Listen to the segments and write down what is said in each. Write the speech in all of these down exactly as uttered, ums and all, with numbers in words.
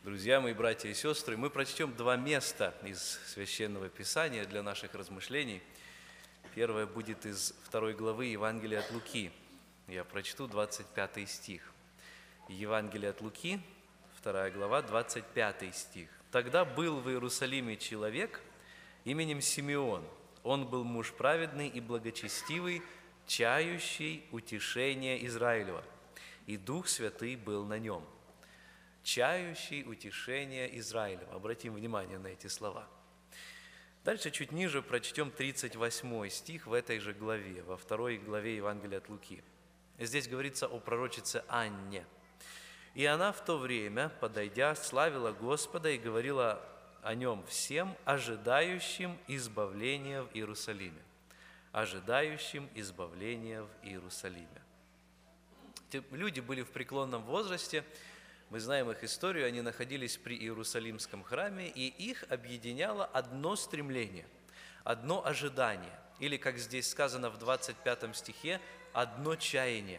Друзья мои, братья и сестры, мы прочтем два места из Священного Писания для наших размышлений. Первое будет из второй главы Евангелия от Луки. Я прочту двадцать пятый стих. Евангелие от Луки, вторая глава, двадцать пятый стих. «Тогда был в Иерусалиме человек именем Симеон. Он был муж праведный и благочестивый, чающий утешение Израилева, и Дух Святый был на нем». Чающий утешение Израилева. Обратим внимание на эти слова. Дальше чуть ниже прочтем тридцать восьмой стих в этой же главе, во второй главе Евангелия от Луки. Здесь говорится о пророчице Анне. «И она в то время, подойдя, славила Господа и говорила о нем всем, ожидающим избавления в Иерусалиме». Ожидающим избавления в Иерусалиме. Эти люди были в преклонном возрасте. Мы знаем их историю, они находились при Иерусалимском храме, и их объединяло одно стремление, одно ожидание, или, как здесь сказано в двадцать пятом стихе, одно чаяние.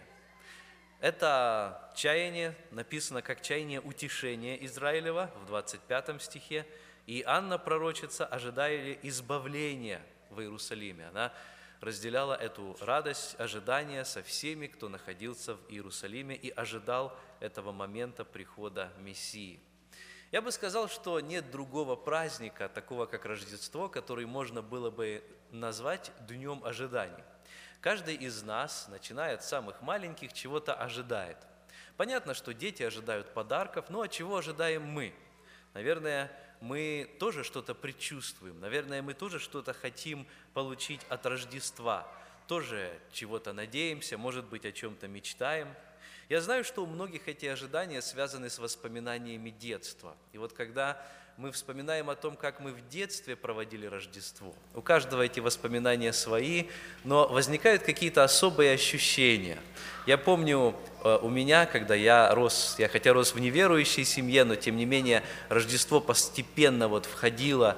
Это чаяние написано как чаяние утешения Израилева в двадцать пятом стихе, и Анна, пророчица, ожидали избавления в Иерусалиме. Она разделяла эту радость, ожидание со всеми, кто находился в Иерусалиме и ожидал этого момента прихода Мессии. Я бы сказал, что нет другого праздника, такого как Рождество, который можно было бы назвать днем ожиданий. Каждый из нас, начиная от самых маленьких, чего-то ожидает. Понятно, что дети ожидают подарков, но чего ожидаем мы? Наверное, мы тоже что-то предчувствуем, наверное, мы тоже что-то хотим получить от Рождества, тоже чего-то надеемся, может быть, о чем-то мечтаем. Я знаю, что у многих эти ожидания связаны с воспоминаниями детства. И вот когда мы вспоминаем о том, как мы в детстве проводили Рождество, у каждого эти воспоминания свои, но возникают какие-то особые ощущения. Я помню, у меня, когда я рос, я хотя рос в неверующей семье, но тем не менее Рождество постепенно вот входило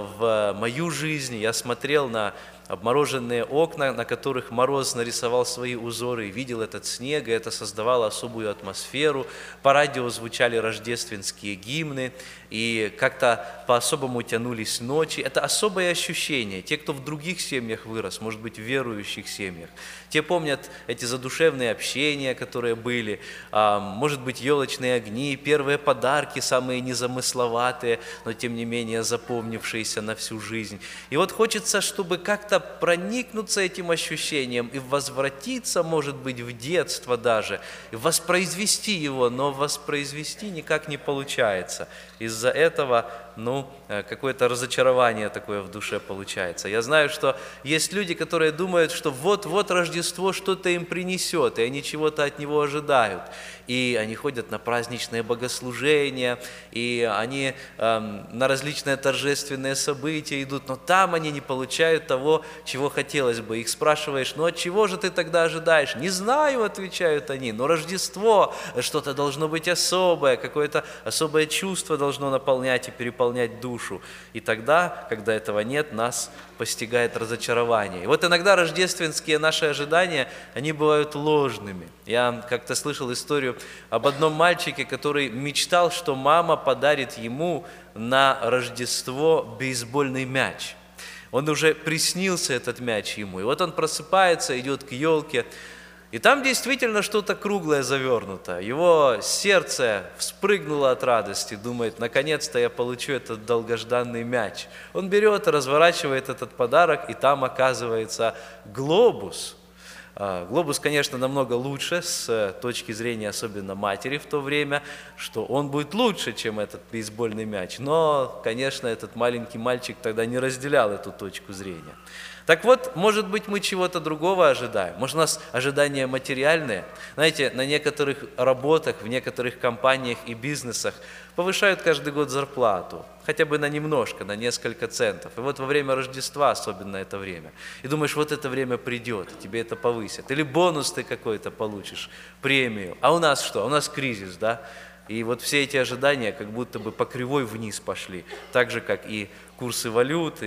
в мою жизнь. Я смотрел на обмороженные окна, на которых мороз нарисовал свои узоры, и видел этот снег, и это создавало особую атмосферу. По радио звучали рождественские гимны, и как-то по-особому тянулись ночи. Это особое ощущение. Те, кто в других семьях вырос, может быть, в верующих семьях, те помнят эти задушевные общения, которые были, может быть, елочные огни, первые подарки, самые незамысловатые, но тем не менее запомнившиеся на всю жизнь. И вот хочется, чтобы как-то проникнуться этим ощущением и возвратиться, может быть, в детство даже, и воспроизвести его, но воспроизвести никак не получается. Из-за этого, ну, какое-то разочарование такое в душе получается. Я знаю, что есть люди, которые думают, что вот-вот Рождество что-то им принесет, и они чего-то от него ожидают. И они ходят на праздничные богослужения, и они э, на различные торжественные события идут, но там они не получают того, чего хотелось бы. Их спрашиваешь: ну от чего же ты тогда ожидаешь? Не знаю, отвечают они, но Рождество, что-то должно быть особое, какое-то особое чувство должно наполнять и переполнять душу. И тогда, когда этого нет, нас постигает разочарование. И вот иногда рождественские наши ожидания, они бывают ложными. Я как-то слышал историю об одном мальчике, который мечтал, что мама подарит ему на Рождество бейсбольный мяч. Он уже приснился, этот мяч, ему. И вот он просыпается, идет к елке, и там действительно что-то круглое завернуто. Его сердце вспрыгнуло от радости, думает: наконец-то я получу этот долгожданный мяч. Он берет и разворачивает этот подарок, и там оказывается глобус. Глобус, конечно, намного лучше с точки зрения особенно матери в то время, что он будет лучше, чем этот бейсбольный мяч. Но, конечно, этот маленький мальчик тогда не разделял эту точку зрения. Так вот, может быть, мы чего-то другого ожидаем. Может, у нас ожидания материальные. Знаете, на некоторых работах, в некоторых компаниях и бизнесах повышают каждый год зарплату. Хотя бы на немножко, на несколько центов. И вот во время Рождества, особенно это время. И думаешь, вот это время придет, и тебе это повысят. Или бонус ты какой-то получишь, премию. А у нас что? У нас кризис, да? И вот все эти ожидания как будто бы по кривой вниз пошли. Так же, как и курсы валюты,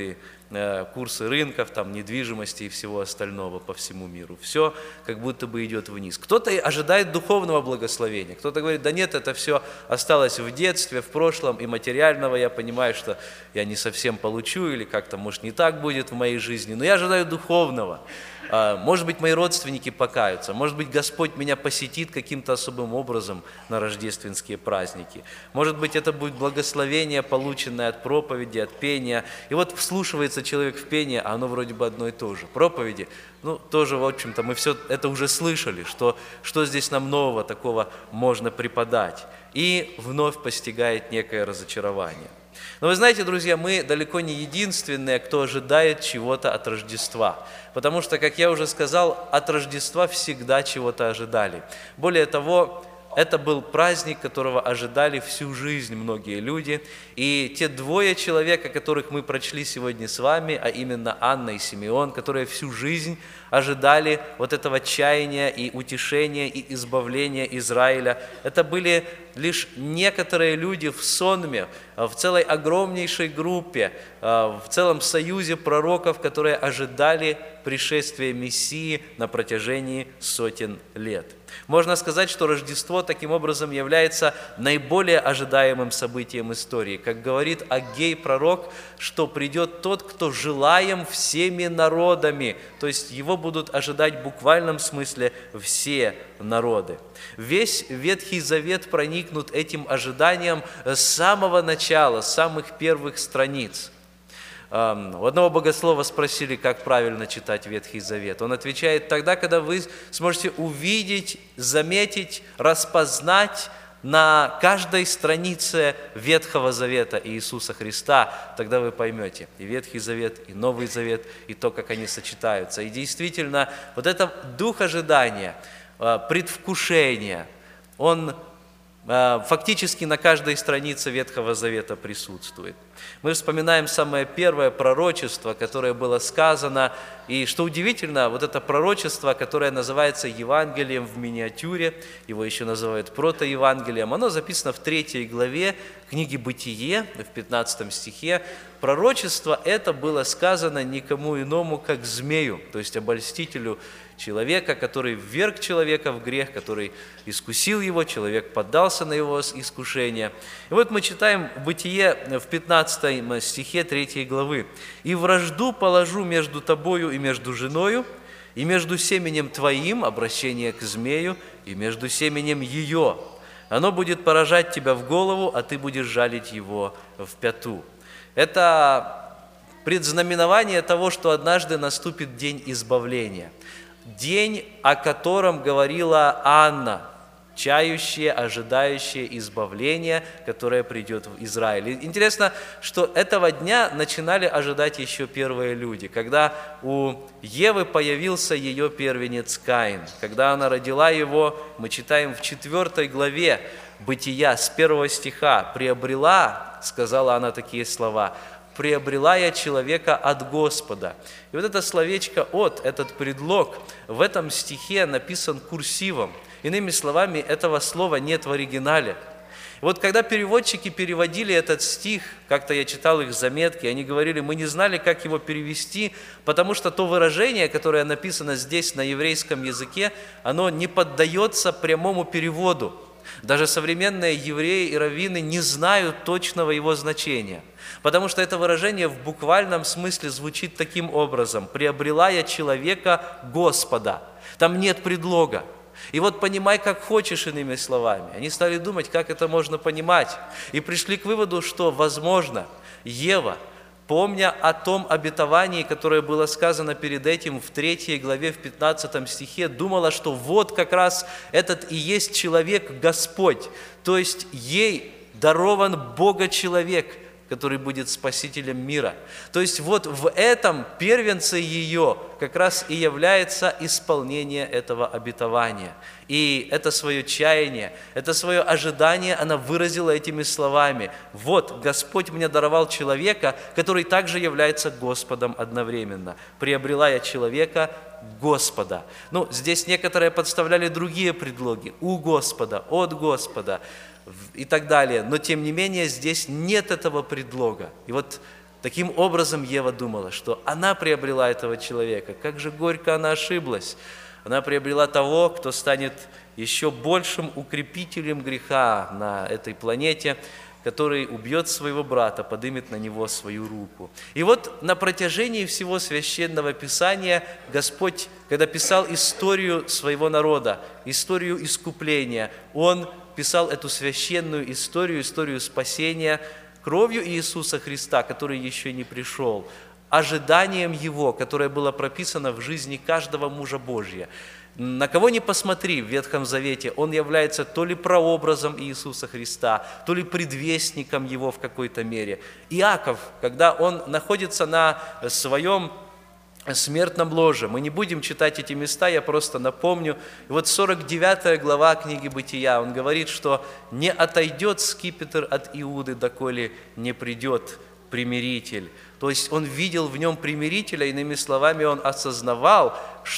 курсы рынков, там, недвижимости и всего остального по всему миру. Все как будто бы идет вниз. Кто-то ожидает духовного благословения, кто-то говорит, да нет, это все осталось в детстве, в прошлом, и материального я понимаю, что я не совсем получу, или как-то, может, не так будет в моей жизни, но я ожидаю духовного. Может быть, мои родственники покаются, может быть, Господь меня посетит каким-то особым образом на рождественские праздники. Может быть, это будет благословение, полученное от проповеди, от пения. И вот вслушивается человек в пение, а оно вроде бы одно и то же. Проповеди, ну, тоже, в общем-то, мы все это уже слышали, что, что здесь нам нового такого можно преподать. И вновь постигает некое разочарование. Но вы знаете, друзья, мы далеко не единственные, кто ожидает чего-то от Рождества. Потому что, как я уже сказал, от Рождества всегда чего-то ожидали. Более того, это был праздник, которого ожидали всю жизнь многие люди. И те двое человек, о которых мы прочли сегодня с вами, а именно Анна и Симеон, которые всю жизнь ожидали вот этого чаяния и утешения и избавления Израиля, это были лишь некоторые люди в сонме, в целой огромнейшей группе, в целом союзе пророков, которые ожидали пришествия Мессии на протяжении сотен лет. Можно сказать, что Рождество таким образом является наиболее ожидаемым событием истории. Как говорит Аггей пророк, что придет тот, кто желаем всеми народами, то есть его будут ожидать в буквальном смысле все народы. Весь Ветхий Завет проникнут этим ожиданием с самого начала, с самых первых страниц. У одного богослова спросили, как правильно читать Ветхий Завет. Он отвечает, тогда, когда вы сможете увидеть, заметить, распознать на каждой странице Ветхого Завета Иисуса Христа, тогда вы поймете и Ветхий Завет, и Новый Завет, и то, как они сочетаются. И действительно, вот этот дух ожидания, предвкушения, он фактически на каждой странице Ветхого Завета присутствует. Мы вспоминаем самое первое пророчество, которое было сказано, и что удивительно, вот это пророчество, которое называется Евангелием в миниатюре, его еще называют протоевангелием, оно записано в третьей главе книги «Бытие», в пятнадцатом стихе. Пророчество это было сказано никому иному, как змею, то есть обольстителю человека, который вверг человека в грех, который искусил его, человек поддался на его искушение. И вот мы читаем в Бытие в пятнадцатом стихе третьей главы. «И вражду положу между тобою и между женою, и между семенем твоим», обращение к змею, «и между семенем ее. Оно будет поражать тебя в голову, а ты будешь жалить его в пяту». Это предзнаменование того, что однажды наступит день избавления. День, о котором говорила Анна, чающая, ожидающая избавления, которое придет в Израиль. И интересно, что этого дня начинали ожидать еще первые люди, когда у Евы появился ее первенец Каин. Когда она родила его, мы читаем в четвертой главе Бытия с первого стиха, «Приобрела», сказала она такие слова, «приобрела я человека от Господа». И вот это словечко «от», этот предлог в этом стихе написан курсивом. Иными словами, этого слова нет в оригинале. И вот когда переводчики переводили этот стих, как-то я читал их заметки, они говорили, мы не знали, как его перевести, потому что то выражение, которое написано здесь на еврейском языке, оно не поддается прямому переводу. Даже современные евреи и раввины не знают точного его значения, потому что это выражение в буквальном смысле звучит таким образом: «Приобрела я человека Господа». Там нет предлога. И вот понимай, как хочешь, иными словами. Они стали думать, как это можно понимать, и пришли к выводу, что, возможно, Ева, помня о том обетовании, которое было сказано перед этим в третьей главе, в пятнадцатом стихе, думала, что вот как раз этот и есть человек Господь, то есть ей дарован Бога-человек, который будет спасителем мира. То есть вот в этом первенце ее как раз и является исполнение этого обетования. И это свое чаяние, это свое ожидание она выразила этими словами. Вот, Господь мне даровал человека, который также является Господом одновременно. Приобрела я человека Господа. Ну, здесь некоторые подставляли другие предлоги. У Господа, от Господа и так далее. Но, тем не менее, здесь нет этого предлога. И вот Таким образом, Ева думала, что она приобрела этого человека. Как же горько она ошиблась. Она приобрела того, кто станет еще большим укрепителем греха на этой планете, который убьет своего брата, подымет на него свою руку. И вот на протяжении всего Священного Писания Господь, когда писал историю своего народа, историю искупления, Он писал эту священную историю, историю спасения кровью Иисуса Христа, который еще не пришел, ожиданием Его, которое было прописано в жизни каждого мужа Божия. На кого ни посмотри в Ветхом Завете, он является то ли прообразом Иисуса Христа, то ли предвестником Его в какой-то мере. Иаков, когда он находится на своем смертном ложе, мы не будем читать эти места, я просто напомню. И вот сорок девятая глава книги Бытия, он говорит, что «не отойдет скипетр от Иуды, доколе не придет примиритель». То есть он видел в нем примирителя, иными словами, он осознавал,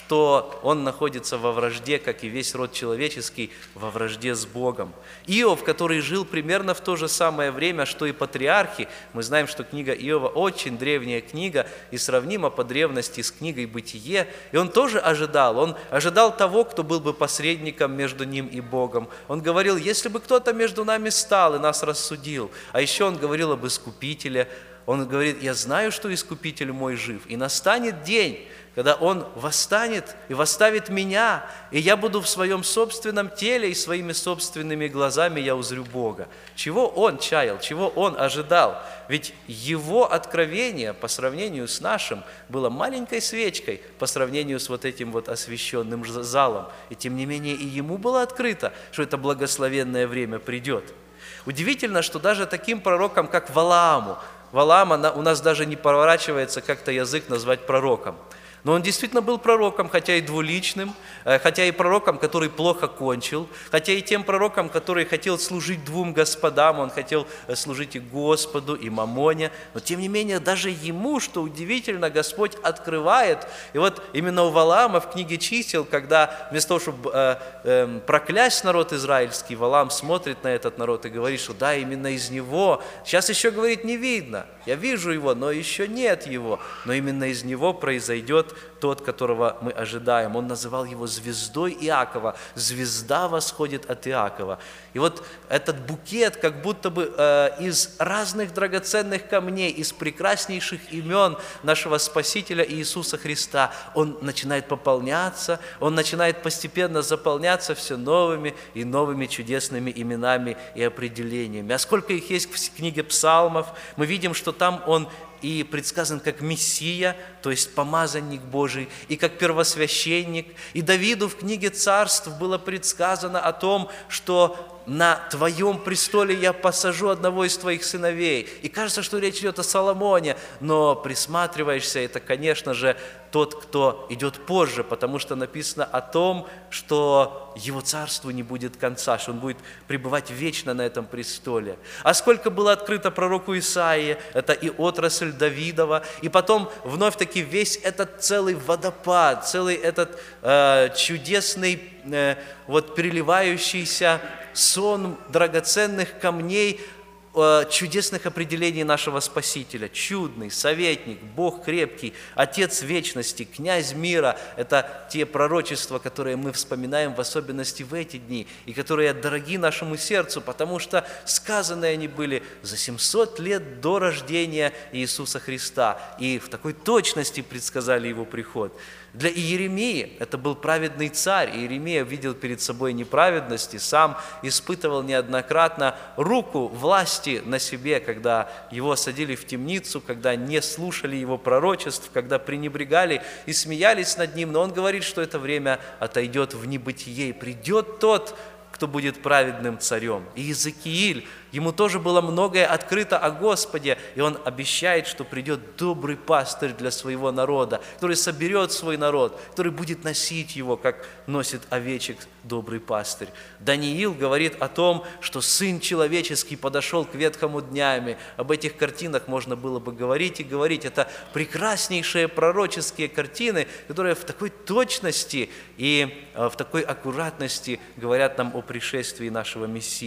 что он находится во вражде, как и весь род человеческий, во вражде с Богом. Иов, который жил примерно в то же самое время, что и патриархи, мы знаем, что книга Иова очень древняя книга и сравнима по древности с книгой «Бытие», и он тоже ожидал, он ожидал того, кто был бы посредником между ним и Богом. Он говорил, если бы кто-то между нами стал и нас рассудил, а еще он говорил об искупителе. Он говорит, я знаю, что Искупитель мой жив, и настанет день, когда Он восстанет и восставит меня, и я буду в своем собственном теле, и своими собственными глазами я узрю Бога. Чего Он чаял, чего Он ожидал? Ведь Его откровение по сравнению с нашим было маленькой свечкой по сравнению с вот этим вот освященным залом. И тем не менее и Ему было открыто, что это благословенное время придет. Удивительно, что даже таким пророкам, как Валааму, Валаам, у нас даже не поворачивается как-то язык назвать пророком. Но он действительно был пророком, хотя и двуличным, хотя и пророком, который плохо кончил, хотя и тем пророком, который хотел служить двум господам, он хотел служить и Господу, и Мамоне, но тем не менее даже ему, что удивительно, Господь открывает. И вот именно у Валаама в книге Чисел, когда вместо того, чтобы э, э, проклясть народ израильский, Валаам смотрит на этот народ и говорит, что да, именно из него, сейчас еще, говорит, не видно, я вижу его, но еще нет его, но именно из него произойдет тот, которого мы ожидаем. Он называл его звездой Иакова. Звезда восходит от Иакова. И вот этот букет, как будто бы э, из разных драгоценных камней, из прекраснейших имен нашего Спасителя Иисуса Христа, он начинает пополняться, он начинает постепенно заполняться все новыми и новыми чудесными именами и определениями. А сколько их есть в книге Псалмов, мы видим, что там он и предсказан как Мессия, то есть помазанник Божий, и как первосвященник. И Давиду в книге Царств было предсказано о том, что на твоем престоле я посажу одного из твоих сыновей. И кажется, что речь идет о Соломоне, но присматриваешься, это, конечно же, тот, кто идет позже, потому что написано о том, что его царству не будет конца, что он будет пребывать вечно на этом престоле. А сколько было открыто пророку Исаии, это и отрасль Давидова, и потом вновь-таки весь этот целый водопад, целый этот э, чудесный, э, вот переливающийся сон драгоценных камней, чудесных определений нашего Спасителя. Чудный, советник, Бог крепкий, Отец вечности, князь мира. Это те пророчества, которые мы вспоминаем в особенности в эти дни, и которые дороги нашему сердцу, потому что сказаны они были за семьсот лет до рождения Иисуса Христа, и в такой точности предсказали Его приход. Для Иеремии это был праведный царь. Иеремия видел перед собой неправедность и сам испытывал неоднократно руку власти на себе, когда его садили в темницу, когда не слушали его пророчеств, когда пренебрегали и смеялись над ним. Но он говорит, что это время отойдет в небытие, и придет тот, кто будет праведным царем. И Иезекииль, ему тоже было многое открыто о Господе, и он обещает, что придет добрый пастырь для своего народа, который соберет свой народ, который будет носить его, как носит овечек добрый пастырь. Даниил говорит о том, что Сын Человеческий подошел к ветхому днями. Об этих картинах можно было бы говорить и говорить. Это прекраснейшие пророческие картины, которые в такой точности и в такой аккуратности говорят нам о пришествии нашего Мессии.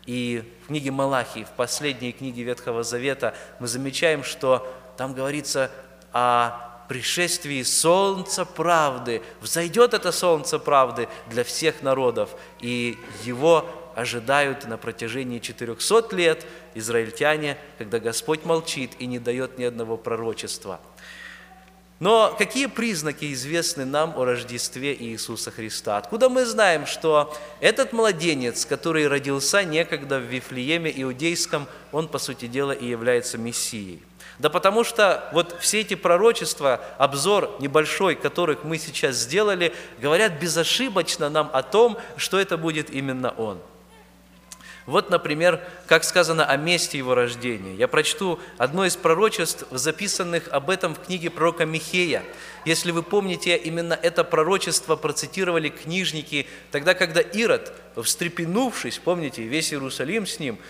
И в книге Малахии, в последней книге Ветхого Завета, мы замечаем, что там говорится о пришествии солнца правды. Взойдет это солнце правды для всех народов, и его ожидают на протяжении четырехсот лет израильтяне, когда Господь молчит и не дает ни одного пророчества. Но какие признаки известны нам о Рождестве Иисуса Христа? Откуда мы знаем, что этот младенец, который родился некогда в Вифлееме Иудейском, он, по сути дела, и является Мессией? Да потому что вот все эти пророчества, обзор небольшой, которых мы сейчас сделали, говорят безошибочно нам о том, что это будет именно Он. Вот, например, как сказано о месте Его рождения. Я прочту одно из пророчеств, записанных об этом в книге пророка Михея. Если вы помните, именно это пророчество процитировали книжники, тогда, когда Ирод, встрепенувшись, помните, весь Иерусалим с ним,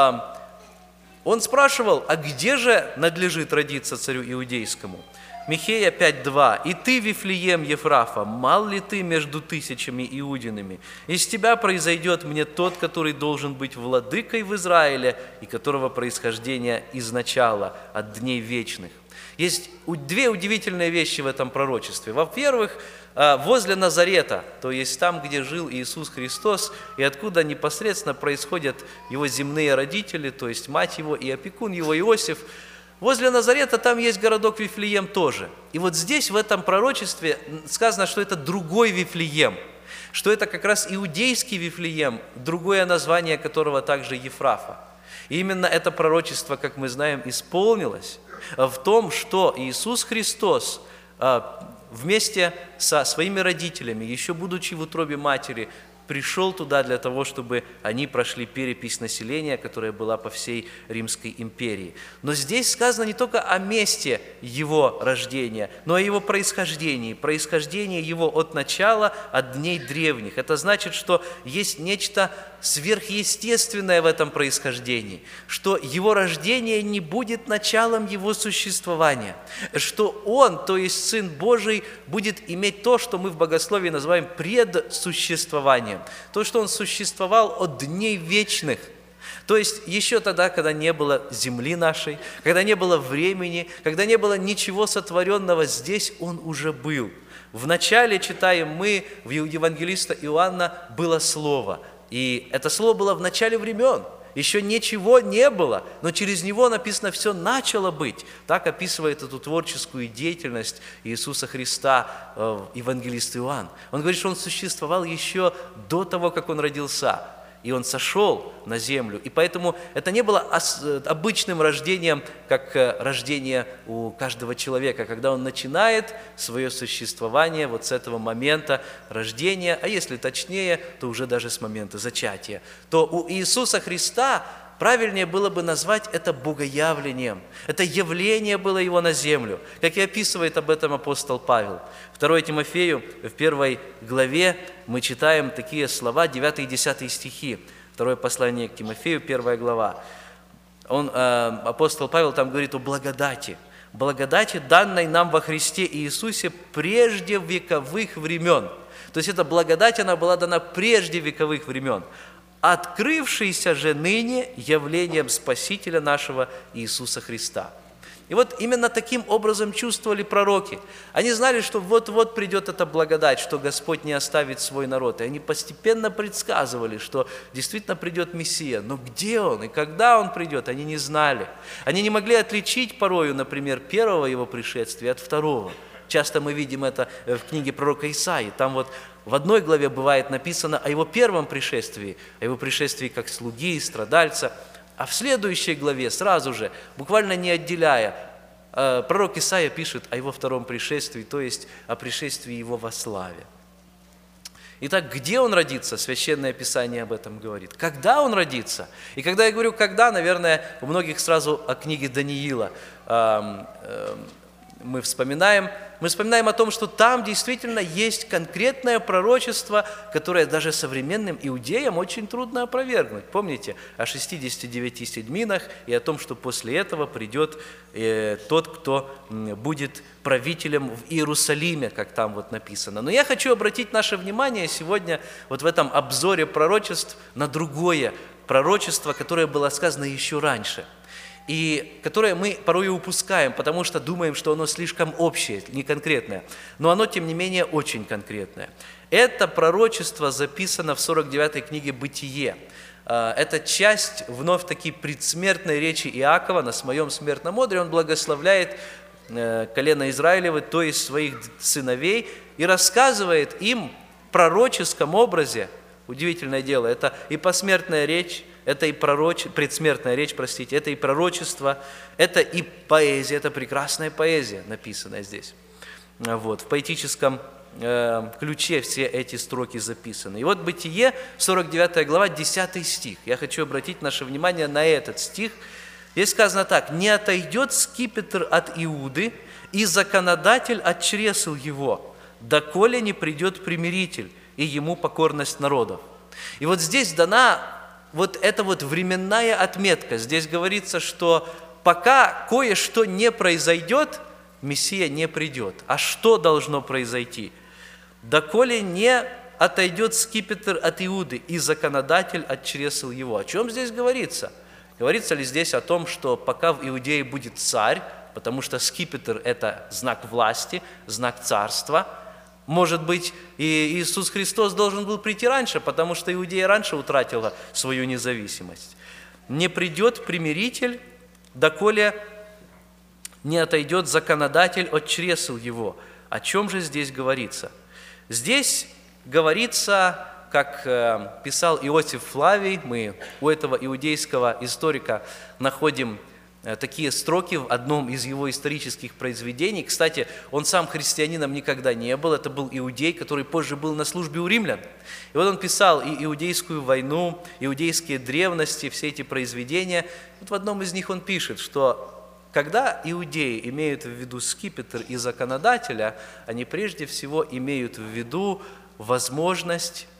он спрашивал, а где же надлежит родиться царю иудейскому? Михея пять два. «И ты, Вифлеем Ефрафа, мал ли ты между тысячами иудинами? Из тебя произойдет мне тот, который должен быть владыкой в Израиле, и которого происхождение изначало от дней вечных». Есть две удивительные вещи в этом пророчестве. Во-первых, возле Назарета, то есть там, где жил Иисус Христос, и откуда непосредственно происходят его земные родители, то есть мать его и опекун его Иосиф, возле Назарета там есть городок Вифлеем тоже. И вот здесь, в этом пророчестве, сказано, что это другой Вифлеем, что это как раз иудейский Вифлеем, другое название которого также Ефрафа. И именно это пророчество, как мы знаем, исполнилось в том, что Иисус Христос вместе со своими родителями, еще будучи в утробе матери, пришел туда для того, чтобы они прошли перепись населения, которая была по всей Римской империи. Но здесь сказано не только о месте его рождения, но и о его происхождении, происхождении его от начала, от дней древних. Это значит, что есть нечто сверхъестественное в этом происхождении, что его рождение не будет началом его существования, что он, то есть Сын Божий, будет иметь то, что мы в богословии называем предсуществованием, то, что он существовал от дней вечных. То есть еще тогда, когда не было земли нашей, когда не было времени, когда не было ничего сотворенного, здесь он уже был. Вначале, читаем мы, в евангелиста Иоанна было Слово, и это Слово было в начале времен. Еще ничего не было, но через него, написано, все начало быть. Так описывает эту творческую деятельность Иисуса Христа э, евангелист Иоанн. Он говорит, что он существовал еще до того, как он родился. И он сошел на землю. И поэтому это не было обычным рождением, как рождение у каждого человека, когда он начинает свое существование вот с этого момента рождения, а если точнее, то уже даже с момента зачатия. То у Иисуса Христа правильнее было бы назвать это богоявлением. Это явление было его на землю, как и описывает об этом апостол Павел. второе Тимофею, в первой главе мы читаем такие слова, девятый и десятый стихи. Второе послание к Тимофею, первая глава. Он, э, апостол Павел там говорит о благодати. Благодати, данной нам во Христе Иисусе прежде вековых времен. То есть эта благодать, она была дана прежде вековых времен, открывшийся же ныне явлением Спасителя нашего Иисуса Христа. И вот именно таким образом чувствовали пророки. Они знали, что вот-вот придет эта благодать, что Господь не оставит свой народ. И они постепенно предсказывали, что действительно придет Мессия. Но где Он и когда Он придет, они не знали. Они не могли отличить порою, например, первого Его пришествия от второго. Часто мы видим это в книге пророка Исаии. Там вот в одной главе бывает написано о его первом пришествии, о его пришествии как слуги и страдальца, а в следующей главе сразу же, буквально не отделяя, пророк Исаия пишет о его втором пришествии, то есть о пришествии его во славе. Итак, где он родится? Священное Писание об этом говорит. Когда он родится? И когда я говорю «когда», наверное, у многих сразу о книге Даниила мы вспоминаем, мы вспоминаем о том, что там действительно есть конкретное пророчество, которое даже современным иудеям очень трудно опровергнуть. Помните о шестидесяти девяти седьминах и о том, что после этого придет э, тот, кто будет правителем в Иерусалиме, как там вот написано. Но я хочу обратить наше внимание сегодня вот в этом обзоре пророчеств на другое пророчество, которое было сказано еще раньше, и которое мы порой упускаем, потому что думаем, что оно слишком общее, не конкретное. Но оно, тем не менее, очень конкретное. Это пророчество записано в сорок девятой книге «Бытие». Это часть вновь-таки предсмертной речи Иакова на своем смертном одре. Он благословляет колено Израилевы, то есть своих сыновей, и рассказывает им в пророческом образе. Удивительное дело, это и посмертная речь, это и пророч... предсмертная речь, простите, это и пророчество, это и поэзия, это прекрасная поэзия, написанная здесь. Вот, в поэтическом э, ключе все эти строки записаны. И вот Бытие, сорок девятая глава, десятый стих. Я хочу обратить наше внимание на этот стих. Здесь сказано так: «Не отойдет скипетр от Иуды, и законодатель от чресл его, доколе не придет примиритель, и ему покорность народов». И вот здесь дана вот эта вот временная отметка. Здесь говорится, что пока кое-что не произойдет, Мессия не придет. А что должно произойти? «Доколе не отойдет скипетр от Иуды, и законодатель от чресл его». О чем здесь говорится? Говорится ли здесь о том, что пока в Иудее будет царь, потому что скипетр – это знак власти, знак царства? Может быть, и Иисус Христос должен был прийти раньше, потому что Иудея раньше утратила свою независимость. «Не придет примиритель, доколе не отойдет законодатель от чресл его». О чем же здесь говорится? Здесь говорится, как писал Иосиф Флавий, мы у этого иудейского историка находим такие строки в одном из его исторических произведений. Кстати, он сам христианином никогда не был, это был иудей, который позже был на службе у римлян. И вот он писал и иудейскую войну, иудейские древности, все эти произведения. Вот в одном из них он пишет, что когда иудеи имеют в виду скипетр и законодателя, они прежде всего имеют в виду возможность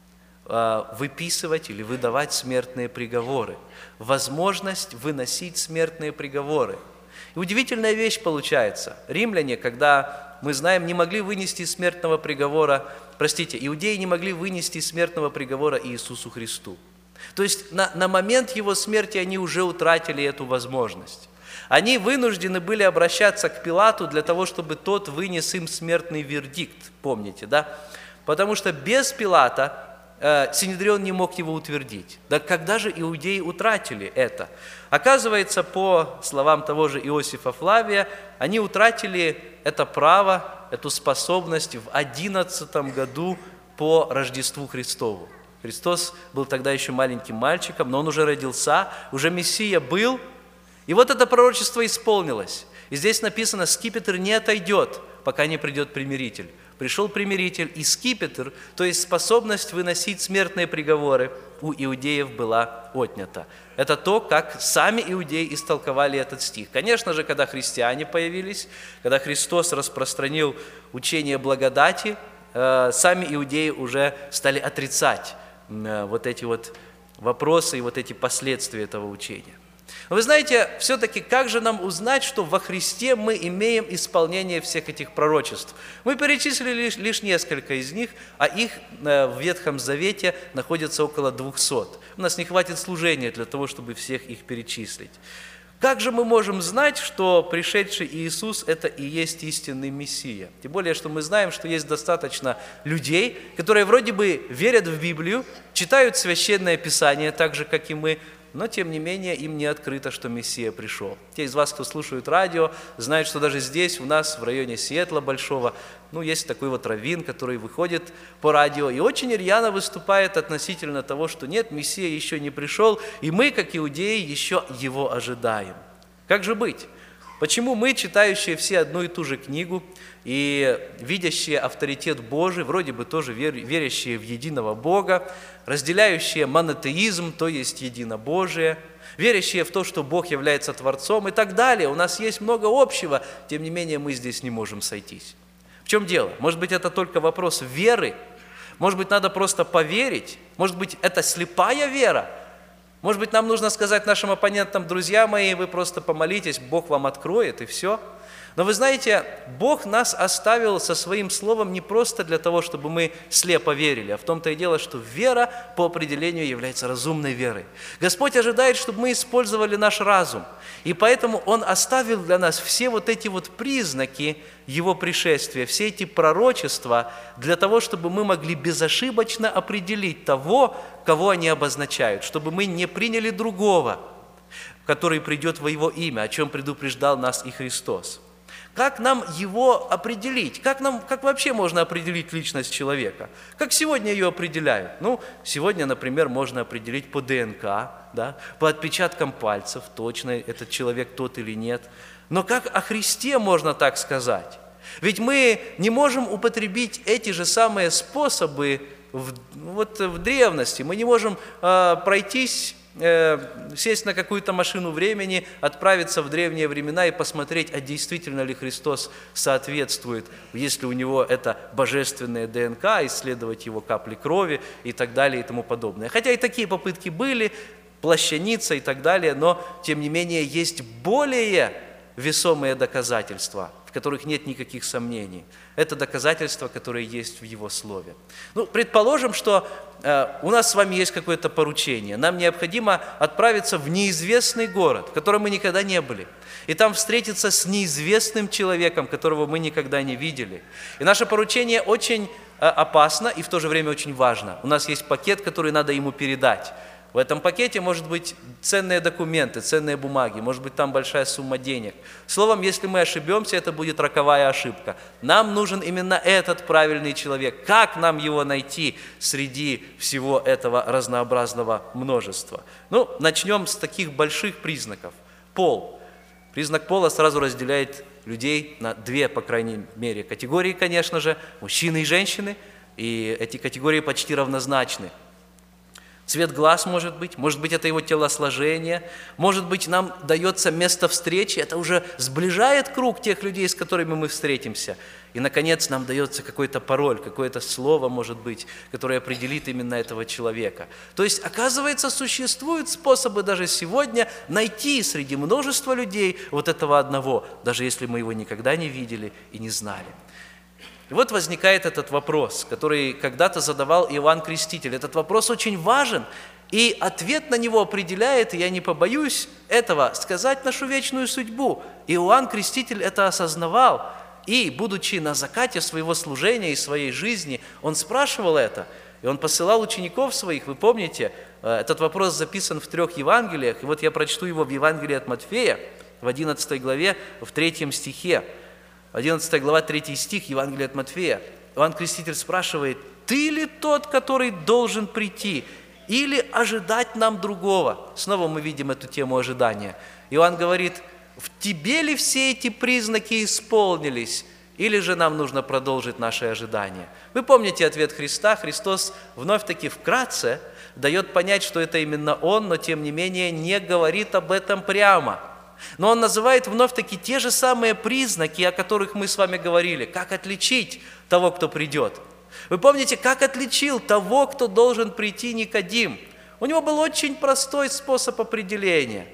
выписывать или выдавать смертные приговоры, возможность выносить смертные приговоры. И удивительная вещь получается. Римляне, когда, мы знаем, не могли вынести смертного приговора, простите, иудеи не могли вынести смертного приговора Иисусу Христу. То есть на, на момент Его смерти они уже утратили эту возможность. Они вынуждены были обращаться к Пилату для того, чтобы тот вынес им смертный вердикт, помните, да? Потому что без Пилата Синедрион не мог его утвердить. Да когда же иудеи утратили это? Оказывается, по словам того же Иосифа Флавия, они утратили это право, эту способность в одиннадцатом году по Рождеству Христову. Христос был тогда еще маленьким мальчиком, но он уже родился, уже Мессия был. И вот это пророчество исполнилось. И здесь написано: скипетр не отойдет, пока не придет примиритель. Пришел примиритель, и скипетр, то есть способность выносить смертные приговоры, у иудеев была отнята. Это то, как сами иудеи истолковали этот стих. Конечно же, когда христиане появились, когда Христос распространил учение благодати, сами иудеи уже стали отрицать вот эти вот вопросы и вот эти последствия этого учения. Вы знаете, все-таки как же нам узнать, что во Христе мы имеем исполнение всех этих пророчеств? Мы перечислили лишь, лишь несколько из них, а их в Ветхом Завете находится около двухсот. У нас не хватит служения для того, чтобы всех их перечислить. Как же мы можем знать, что пришедший Иисус – это и есть истинный Мессия? Тем более, что мы знаем, что есть достаточно людей, которые вроде бы верят в Библию, читают Священное Писание так же, как и мы, но, тем не менее, им не открыто, что Мессия пришел. Те из вас, кто слушает радио, знают, что даже здесь, у нас, в районе Сиэтла Большого, ну, есть такой вот раввин, который выходит по радио и очень рьяно выступает относительно того, что нет, Мессия еще не пришел, и мы, как иудеи, еще его ожидаем. Как же быть? Почему мы, читающие все одну и ту же книгу и видящие авторитет Божий, вроде бы тоже верящие в единого Бога, разделяющие монотеизм, то есть единобожие, верящие в то, что Бог является Творцом и так далее, у нас есть много общего, тем не менее мы здесь не можем сойтись. В чем дело? Может быть, это только вопрос веры? Может быть, надо просто поверить? Может быть, это слепая вера? Может быть, нам нужно сказать нашим оппонентам: друзья мои, вы просто помолитесь, Бог вам откроет, и все. Но вы знаете, Бог нас оставил со Своим Словом не просто для того, чтобы мы слепо верили, а в том-то и дело, что вера по определению является разумной верой. Господь ожидает, чтобы мы использовали наш разум, и поэтому Он оставил для нас все вот эти вот признаки Его пришествия, все эти пророчества, для того, чтобы мы могли безошибочно определить того, кого они обозначают, чтобы мы не приняли другого, который придет во Его имя, о чем предупреждал нас и Христос. Как нам его определить? Как, нам, как вообще можно определить личность человека? Как сегодня ее определяют? Ну, сегодня, например, можно определить по ДНК, да, по отпечаткам пальцев, точно этот человек тот или нет. Но как о Христе можно так сказать? Ведь мы не можем употребить эти же самые способы в, вот, в древности. Мы не можем э, пройтись, сесть на какую-то машину времени, отправиться в древние времена и посмотреть, а действительно ли Христос соответствует, если у него это божественная ДНК, исследовать его капли крови и так далее и тому подобное. Хотя и такие попытки были, плащаница и так далее, но тем не менее есть более весомые доказательства, в которых нет никаких сомнений. Это доказательства, которые есть в Его Слове. Ну, предположим, что э, у нас с вами есть какое-то поручение. Нам необходимо отправиться в неизвестный город, в котором мы никогда не были. И там встретиться с неизвестным человеком, которого мы никогда не видели. И наше поручение очень э, опасно и в то же время очень важно. У нас есть пакет, который надо ему передать. В этом пакете может быть ценные документы, ценные бумаги, может быть там большая сумма денег. Словом, если мы ошибемся, это будет роковая ошибка. Нам нужен именно этот правильный человек. Как нам его найти среди всего этого разнообразного множества? Ну, начнем с таких больших признаков. Пол. Признак пола сразу разделяет людей на две, по крайней мере, категории, конечно же, мужчины и женщины, и эти категории почти равнозначны. Цвет глаз может быть, может быть, это его телосложение, может быть, нам дается место встречи, это уже сближает круг тех людей, с которыми мы встретимся. И, наконец, нам дается какой-то пароль, какое-то слово, может быть, которое определит именно этого человека. То есть, оказывается, существуют способы даже сегодня найти среди множества людей вот этого одного, даже если мы его никогда не видели и не знали. И вот возникает этот вопрос, который когда-то задавал Иоанн Креститель. Этот вопрос очень важен, и ответ на него определяет, и я не побоюсь этого, сказать нашу вечную судьбу. Иоанн Креститель это осознавал, и, будучи на закате своего служения и своей жизни, он спрашивал это, и он посылал учеников своих. Вы помните, этот вопрос записан в трех Евангелиях, и вот я прочту его в Евангелии от Матфея, в одиннадцатой главе, в третьем стихе. одиннадцатая глава, третий стих, Евангелие от Матфея. Иоанн Креститель спрашивает: «Ты ли тот, который должен прийти, или ожидать нам другого?» Снова мы видим эту тему ожидания. Иоанн говорит: «В тебе ли все эти признаки исполнились, или же нам нужно продолжить наше ожидание?» Вы помните ответ Христа. Христос вновь-таки вкратце дает понять, что это именно Он, но тем не менее не говорит об этом прямо. Но Он называет вновь-таки те же самые признаки, о которых мы с вами говорили. Как отличить того, кто придет? Вы помните, как отличил того, кто должен прийти, Никодим? У него был очень простой способ определения.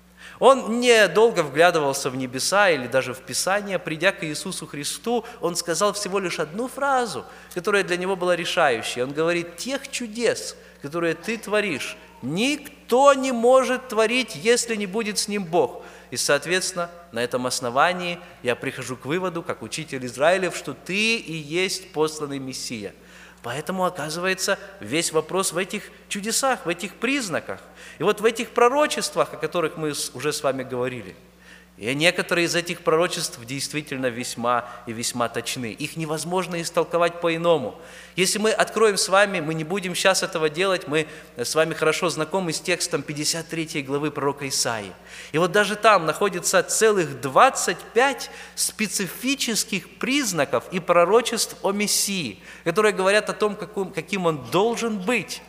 Он недолго вглядывался в небеса или даже в Писание. Придя к Иисусу Христу, Он сказал всего лишь одну фразу, которая для него была решающей. Он говорит: «Тех чудес, которые ты творишь, никто не может творить, если не будет с ним Бог». И, соответственно, на этом основании я прихожу к выводу, как учитель Израилев, что ты и есть посланный Мессия. Поэтому, оказывается, весь вопрос в этих чудесах, в этих признаках. И вот в этих пророчествах, о которых мы уже с вами говорили. И некоторые из этих пророчеств действительно весьма и весьма точны. Их невозможно истолковать по-иному. Если мы откроем с вами, мы не будем сейчас этого делать, мы с вами хорошо знакомы с текстом пятьдесят третьей главы пророка Исаии. И вот даже там находится целых двадцать пять специфических признаков и пророчеств о Мессии, которые говорят о том, каким, каким он должен быть.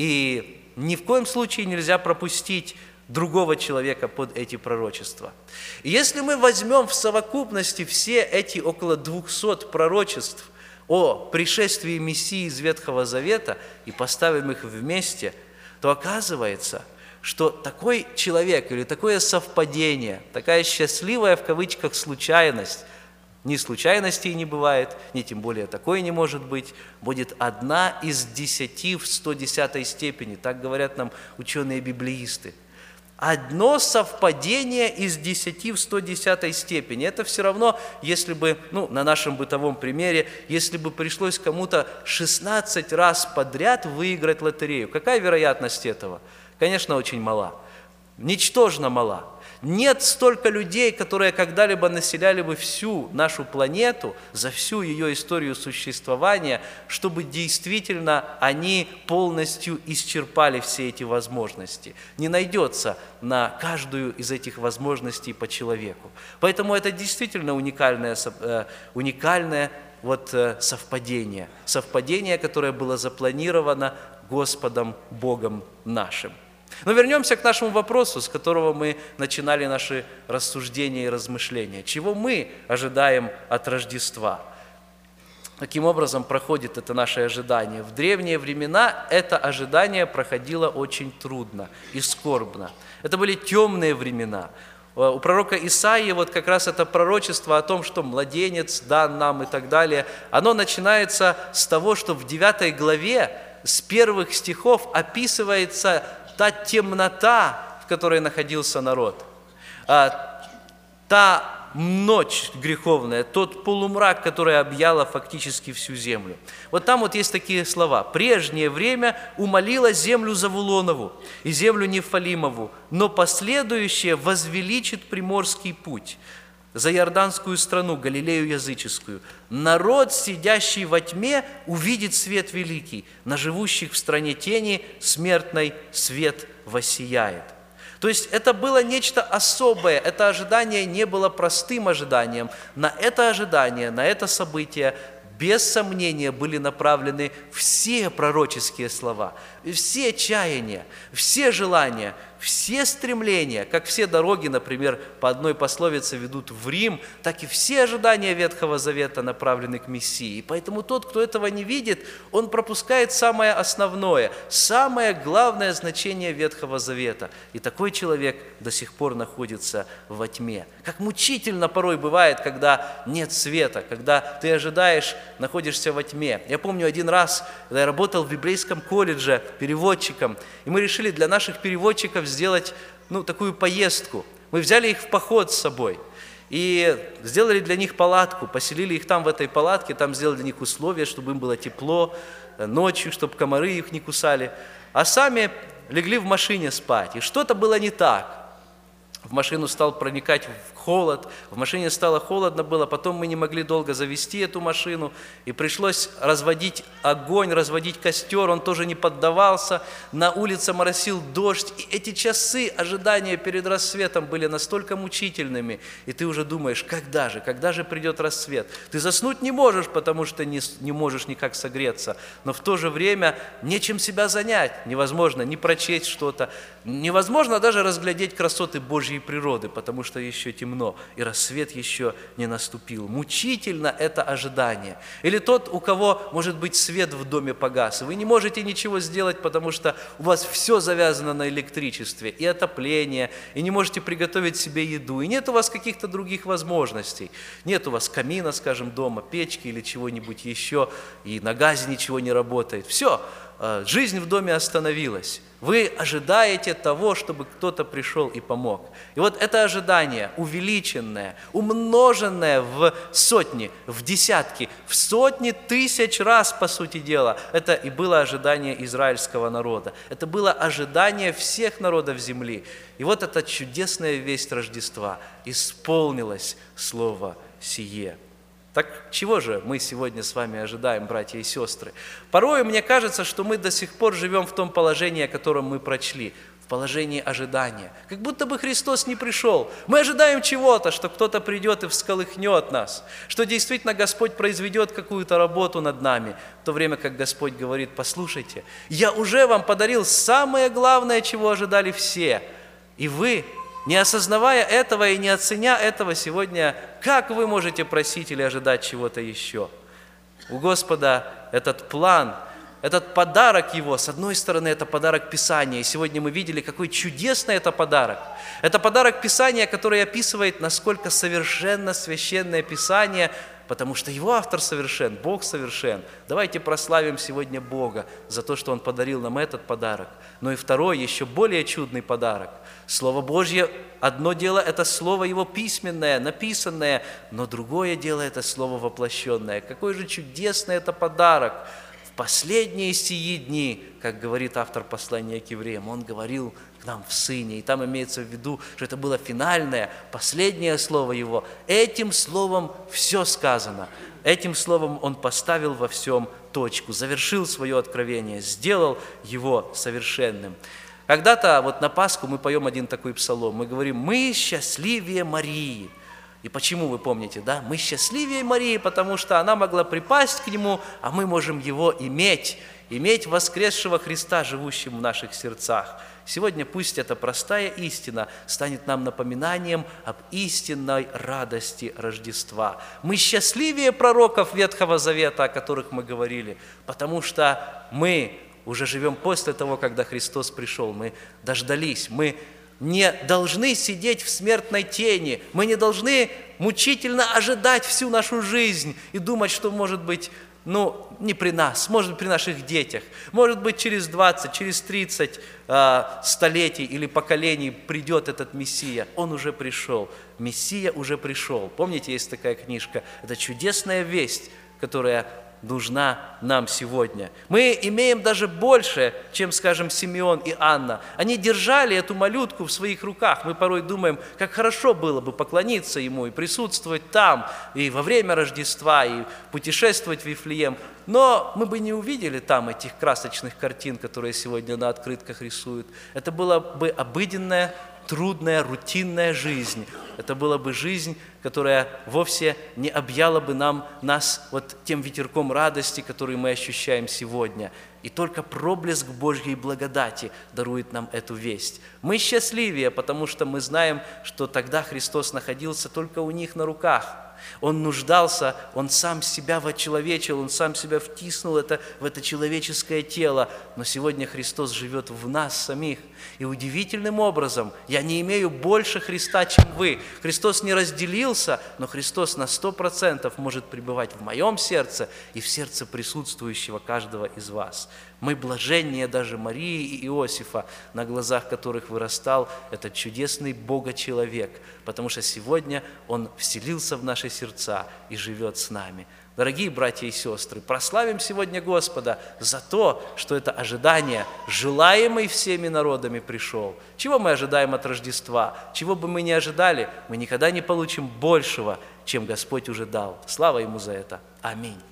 И ни в коем случае нельзя пропустить другого человека под эти пророчества. И если мы возьмем в совокупности все эти около двухсот пророчеств о пришествии Мессии из Ветхого Завета и поставим их вместе, то оказывается, что такой человек или такое совпадение, такая счастливая в кавычках случайность, ни случайностей не бывает, ни тем более такой не может быть, будет одна из десяти в сто десятой степени, так говорят нам ученые-библеисты. Одно совпадение из десяти в сто десятой степени. Это все равно, если бы, ну, на нашем бытовом примере, если бы пришлось кому-то шестнадцать раз подряд выиграть лотерею. Какая вероятность этого? Конечно, очень мала. Ничтожно мала. Нет столько людей, которые когда-либо населяли бы всю нашу планету за всю ее историю существования, чтобы действительно они полностью исчерпали все эти возможности. Не найдется на каждую из этих возможностей по человеку. Поэтому это действительно уникальное, уникальное вот совпадение. Совпадение, которое было запланировано Господом Богом нашим. Но вернемся к нашему вопросу, с которого мы начинали наши рассуждения и размышления. Чего мы ожидаем от Рождества? Каким образом проходит это наше ожидание? В древние времена это ожидание проходило очень трудно и скорбно. Это были темные времена. У пророка Исаии вот как раз это пророчество о том, что младенец дан нам и так далее, оно начинается с того, что в девятой главе с первых стихов описывается та темнота, в которой находился народ, та ночь греховная, тот полумрак, который объяла фактически всю землю. Вот там вот есть такие слова. «Прежнее время умолила землю Завулонову и землю Нефалимову, но последующее возвеличит приморский путь, за Иорданскую страну, Галилею языческую. Народ, сидящий во тьме, увидит свет великий, на живущих в стране тени смертной свет воссияет». То есть это было нечто особое, это ожидание не было простым ожиданием. На это ожидание, на это событие без сомнения были направлены все пророческие слова, все чаяния, все желания, все стремления, как все дороги, например, по одной пословице ведут в Рим, так и все ожидания Ветхого Завета направлены к Мессии. И поэтому тот, кто этого не видит, он пропускает самое основное, самое главное значение Ветхого Завета. И такой человек до сих пор находится во тьме. Как мучительно порой бывает, когда нет света, когда ты ожидаешь, находишься во тьме. Я помню один раз, когда я работал в библейском колледже переводчиком, и мы решили для наших переводчиков сделать ну, такую поездку. Мы взяли их в поход с собой и сделали для них палатку, поселили их там в этой палатке, там сделали для них условия, чтобы им было тепло ночью, чтобы комары их не кусали, а сами легли в машине спать. И что-то было не так. В машину стал проникать холод, в машине стало холодно было, потом мы не могли долго завести эту машину, и пришлось разводить огонь, разводить костер, он тоже не поддавался, на улице моросил дождь, и эти часы ожидания перед рассветом были настолько мучительными, и ты уже думаешь, когда же, когда же придет рассвет? Ты заснуть не можешь, потому что не, не можешь никак согреться, но в то же время нечем себя занять, невозможно ни прочесть что-то, невозможно даже разглядеть красоты Божьей природы, потому что еще темно, и рассвет еще не наступил. Мучительно это ожидание. Или тот, у кого, может быть, свет в доме погас, и вы не можете ничего сделать, потому что у вас все завязано на электричестве, и отопление, и не можете приготовить себе еду, и нет у вас каких-то других возможностей. Нет у вас камина, скажем, дома, печки или чего-нибудь еще, и на газе ничего не работает. Все. жизнь в доме остановилась. Вы ожидаете того, чтобы кто-то пришел и помог. И вот это ожидание, увеличенное, умноженное в сотни, в десятки, в сотни тысяч раз, по сути дела, это и было ожидание израильского народа. Это было ожидание всех народов земли. И вот эта чудесная весть Рождества исполнилось слово сие. Так чего же мы сегодня с вами ожидаем, братья и сестры? Порой мне кажется, что мы до сих пор живем в том положении, о котором мы прочли, в положении ожидания. Как будто бы Христос не пришел. Мы ожидаем чего-то, что кто-то придет и всколыхнет нас, что действительно Господь произведет какую-то работу над нами, в то время как Господь говорит: послушайте, я уже вам подарил самое главное, чего ожидали все, и вы, не осознавая этого и не оценя этого сегодня, как вы можете просить или ожидать чего-то еще? У Господа этот план, этот подарок Его, с одной стороны, это подарок Писания. И сегодня мы видели, какой чудесный это подарок. Это подарок Писания, который описывает, насколько совершенно священное Писание, потому что его автор совершен, Бог совершен. Давайте прославим сегодня Бога за то, что Он подарил нам этот подарок. Но и второй, еще более чудный подарок. Слово Божье, одно дело – это Слово Его письменное, написанное, но другое дело – это Слово воплощенное. Какой же чудесный это подарок! В последние сии дни, как говорит автор послания к евреям, он говорил к нам в Сыне, и там имеется в виду, что это было финальное, последнее слово Его. Этим словом все сказано. Этим словом Он поставил во всем точку, завершил свое откровение, сделал его совершенным. Когда-то вот на Пасху мы поем один такой псалом, мы говорим: «Мы счастливее Марии». И почему, вы помните, да? Мы счастливее Марии, потому что она могла припасть к Нему, а мы можем Его иметь, иметь воскресшего Христа, живущим в наших сердцах. Сегодня пусть эта простая истина станет нам напоминанием об истинной радости Рождества. Мы счастливее пророков Ветхого Завета, о которых мы говорили, потому что мы уже живем после того, когда Христос пришел. Мы дождались, мы не должны сидеть в смертной тени, мы не должны мучительно ожидать всю нашу жизнь и думать, что, может быть, ну, не при нас, может быть, при наших детях, может быть, через двадцать, через тридцать э, столетий или поколений придет этот Мессия. Он уже пришел, Мессия уже пришел. Помните, есть такая книжка, это чудесная весть, которая нужна нам сегодня. Мы имеем даже больше, чем, скажем, Симеон и Анна. Они держали эту малютку в своих руках. Мы порой думаем, как хорошо было бы поклониться Ему и присутствовать там, и во время Рождества, и путешествовать в Вифлеем. Но мы бы не увидели там этих красочных картин, которые сегодня на открытках рисуют. Это была бы обыденная, трудная, рутинная жизнь. Это была бы жизнь, которая вовсе не объяла бы нам, нас вот тем ветерком радости, который мы ощущаем сегодня. И только проблеск Божьей благодати дарует нам эту весть. Мы счастливее, потому что мы знаем, что тогда Христос находился только у них на руках. Он нуждался, Он сам себя вочеловечил, Он сам себя втиснул это, в это человеческое тело. Но сегодня Христос живет в нас самих. И удивительным образом, я не имею больше Христа, чем вы. Христос не разделился, но Христос на сто процентов может пребывать в моем сердце и в сердце присутствующего каждого из вас. Мы блаженнее даже Марии и Иосифа, на глазах которых вырастал этот чудесный Бога-человек, потому что сегодня Он вселился в наши сердца и живет с нами. Дорогие братья и сестры, прославим сегодня Господа за то, что это ожидание, желаемый всеми народами, пришел. Чего мы ожидаем от Рождества? Чего бы мы ни ожидали, мы никогда не получим большего, чем Господь уже дал. Слава Ему за это. Аминь.